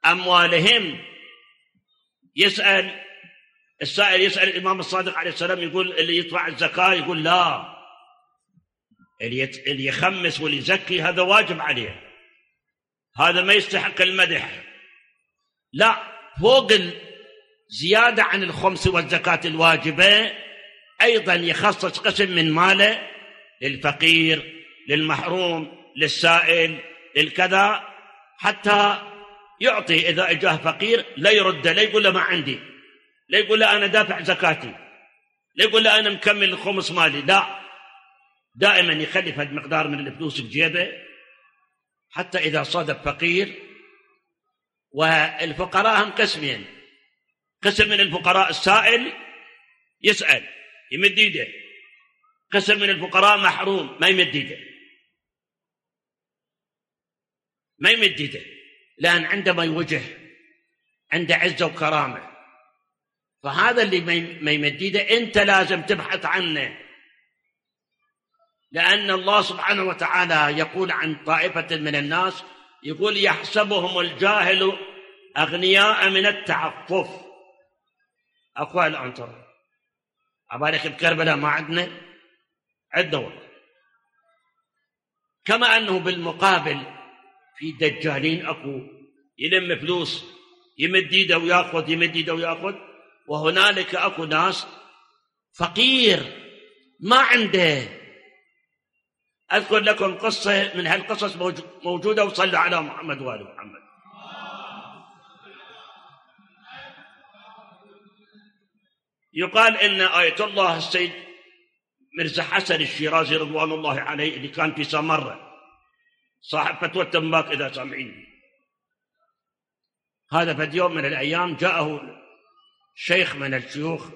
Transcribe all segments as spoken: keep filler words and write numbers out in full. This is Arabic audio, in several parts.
أموالهم. يسأل السائل يسأل الإمام الصادق عليه السلام، يقول اللي يدفع الزكاة، يقول لا، اللي يخمس واللي يزكي هذا واجب عليه، هذا ما يستحق المدح. لا، فوق الزيادة عن الخمس والزكاة الواجبة أيضا يخصص قسم من ماله للفقير، للمحروم، للسائل، للكذا، حتى يعطي. إذا أجاه فقير لا يرد، لا يقول له ما عندي، لا يقول له أنا دافع زكاتي، لا يقول له أنا مكمل الخمس مالي، لا، دائما يخلي هذا المقدار من الفلوس بجيبه، حتى إذا صادف فقير. والفقراء هم قسمين، قسم من الفقراء السائل يسأل يمد يده، قسم من الفقراء محروم ما يمد يده، ما يمد يده، لأن عندما يوجه عنده عزة وكرامة. فهذا اللي ما يمد يده أنت لازم تبحث عنه، لأن الله سبحانه وتعالى يقول عن طائفة من الناس، يقول يحسبهم الجاهل أغنياء من التعفف. أقوى الآن ترى عبالك بكربلاء ما عندنا عندنا والله. كما أنه بالمقابل في دجالين أكو يلم فلوس يمد يده ويأخذ، يمد يده ويأخذ، وهنالك أكو ناس فقير ما عنده. أذكر لكم قصة من هالقصص موجودة، وصلوا على محمد وآل محمد. يقال إن آية الله السيد مرزا حسن الشيرازي رضوان الله عليه، اللي كان في سمرة صاحب فتوى التنباك إذا سامعين، هذا في يوم من الأيام جاءه شيخ من الشيوخ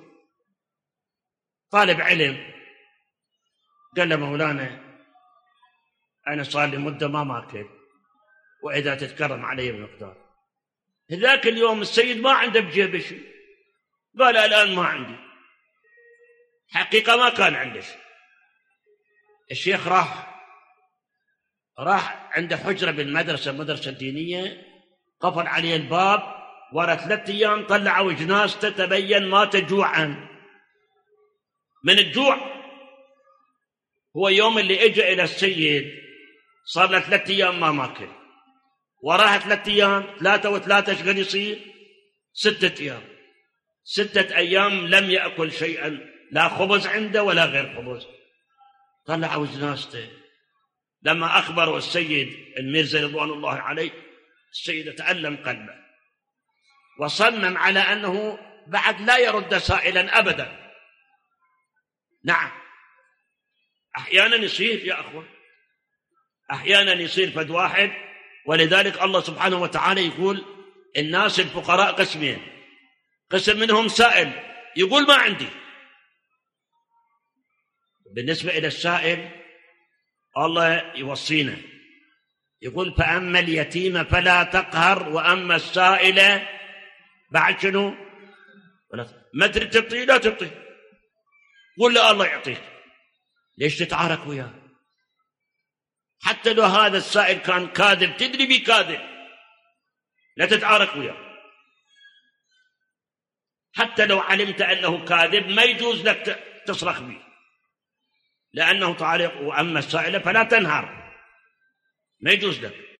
طالب علم، قال له مولانا أنا صار لي مدة ما ماكل، وإذا تتكرم علي بمقدار. ذاك اليوم السيد ما عنده بجيبه شيء، قال الآن ما عندي، حقيقة ما كان عنده شيء. الشيخ راح راح عنده حجرة بالمدرسة، مدرسة دينية، قفل عليه الباب، ورا ثلاثة أيام طلعوا جنازته تبين مات جوعا من الجوع. هو يوم اللي اجى إلى السيد صار له ثلاثة أيام ما ماكل، وراها ثلاثة أيام، ثلاثة وثلاثة شغل يصير ستة أيام، ستة أيام لم يأكل شيئا، لا خبز عنده ولا غير خبز. طلعوا جنازته، لما أخبروا السيد الميرزا رضوان الله عليه، السيد تألم قلبه وصمم على أنه بعد لا يرد سائلا أبدا. نعم، أحيانا يصير يا أخوة، أحيانا يصير فد واحد. ولذلك الله سبحانه وتعالى يقول الناس الفقراء قسمين، قسم منهم سائل يقول ما عندي. بالنسبة إلى السائل الله يوصينا، يقول فأما اليتيم فلا تقهر وأما السائل بعد شنو؟ ما تريد تعطيه لا تعطيه، قل له الله يعطيك، ليش تتعارك وياه؟ حتى لو هذا السائل كان كاذب، تدري بي كاذب، لا تتعارك وياه. حتى لو علمت أنه كاذب ما يجوز لك تصرخ به، لأنه تعالى وأما السائل فلا تنهر، ما يجوز لك.